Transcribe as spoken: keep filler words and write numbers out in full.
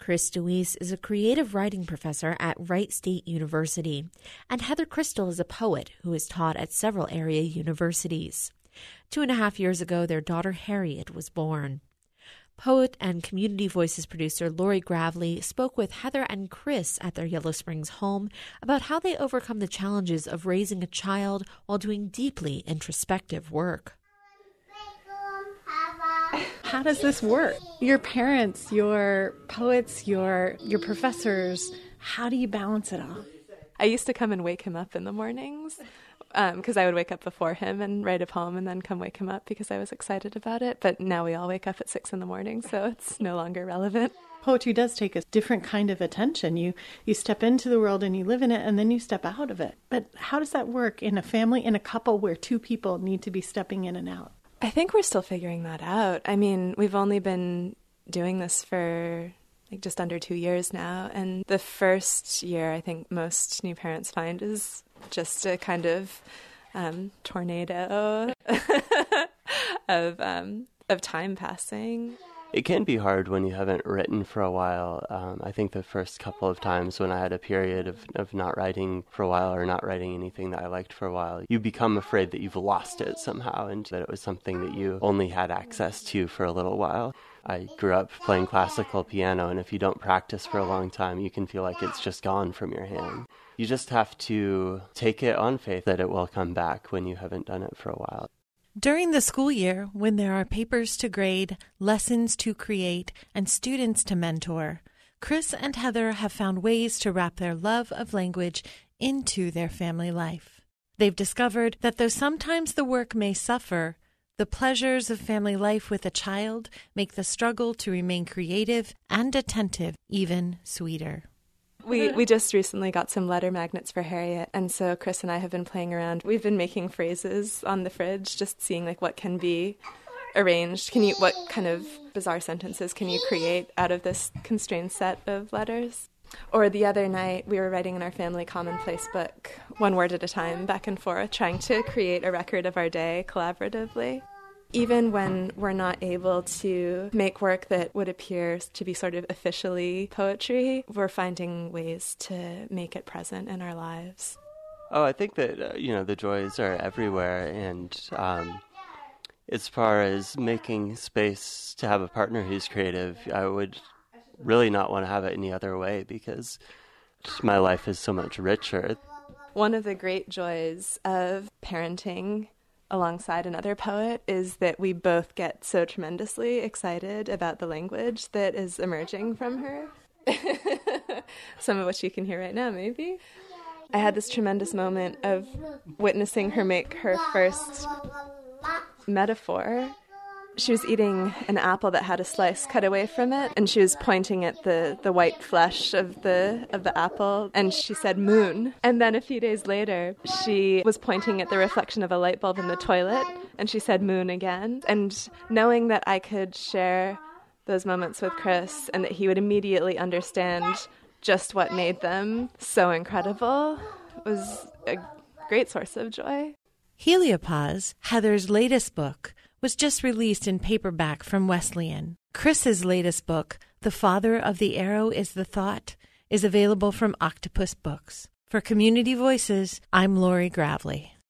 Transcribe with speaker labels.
Speaker 1: Chris DeWeese is a creative writing professor at Wright State University, and Heather Crystal is a poet who is taught at several area universities. Two and a half years ago, their daughter Harriet was born. Poet and Community Voices producer Lori Gravely spoke with Heather and Chris at their Yellow Springs home about how they overcome the challenges of raising a child while doing deeply introspective work.
Speaker 2: How does this work? Your parents, your poets, your your professors, how do you balance it all?
Speaker 3: I used to come and wake him up in the mornings because um, I would wake up before him and write a poem and then come wake him up because I was excited about it. But now we all wake up at six in the morning, so it's no longer relevant.
Speaker 2: Poetry does take a different kind of attention. You you step into the world and you live in it, and then you step out of it. But how does that work in a family, in a couple where two people need to be stepping in and out?
Speaker 3: I think we're still figuring that out. I mean, we've only been doing this for like just under two years now. And the first year, I think most new parents find is just a kind of um, tornado of um, of time passing.
Speaker 4: It can be hard when you haven't written for a while. Um, I think the first couple of times when I had a period of, of not writing for a while or not writing anything that I liked for a while, you become afraid that you've lost it somehow and that it was something that you only had access to for a little while. I grew up playing classical piano, and if you don't practice for a long time, you can feel like it's just gone from your hand. You just have to take it on faith that it will come back when you haven't done it for a while.
Speaker 5: During the school year, when there are papers to grade, lessons to create, and students to mentor, Chris and Heather have found ways to wrap their love of language into their family life. They've discovered that though sometimes the work may suffer, the pleasures of family life with a child make the struggle to remain creative and attentive even sweeter.
Speaker 3: We we just recently got some letter magnets for Harriet, and so Chris and I have been playing around. We've been making phrases on the fridge, just seeing like what can be arranged. Can you what kind of bizarre sentences can you create out of this constrained set of letters? Or the other night, we were writing in our family commonplace book, one word at a time, back and forth, trying to create a record of our day collaboratively. Even when we're not able to make work that would appear to be sort of officially poetry, we're finding ways to make it present in our lives.
Speaker 4: Oh, I think that, uh, you know, the joys are everywhere. And um, as far as making space to have a partner who's creative, I would really not want to have it any other way because my life is so much richer.
Speaker 3: One of the great joys of parenting alongside another poet is that we both get so tremendously excited about the language that is emerging from her. Some of which you can hear right now, maybe. I had this tremendous moment of witnessing her make her first metaphor. She was eating an apple that had a slice cut away from it, and she was pointing at the, the white flesh of the of the apple, and she said moon. And then a few days later, she was pointing at the reflection of a light bulb in the toilet, and she said moon again. And knowing that I could share those moments with Chris and that he would immediately understand just what made them so incredible was a great source of joy.
Speaker 5: Heliopause, Heather's latest book, was just released in paperback from Wesleyan. Chris's latest book, The Father of the Arrow is the Thought, is available from Octopus Books. For Community Voices, I'm Lori Gravely.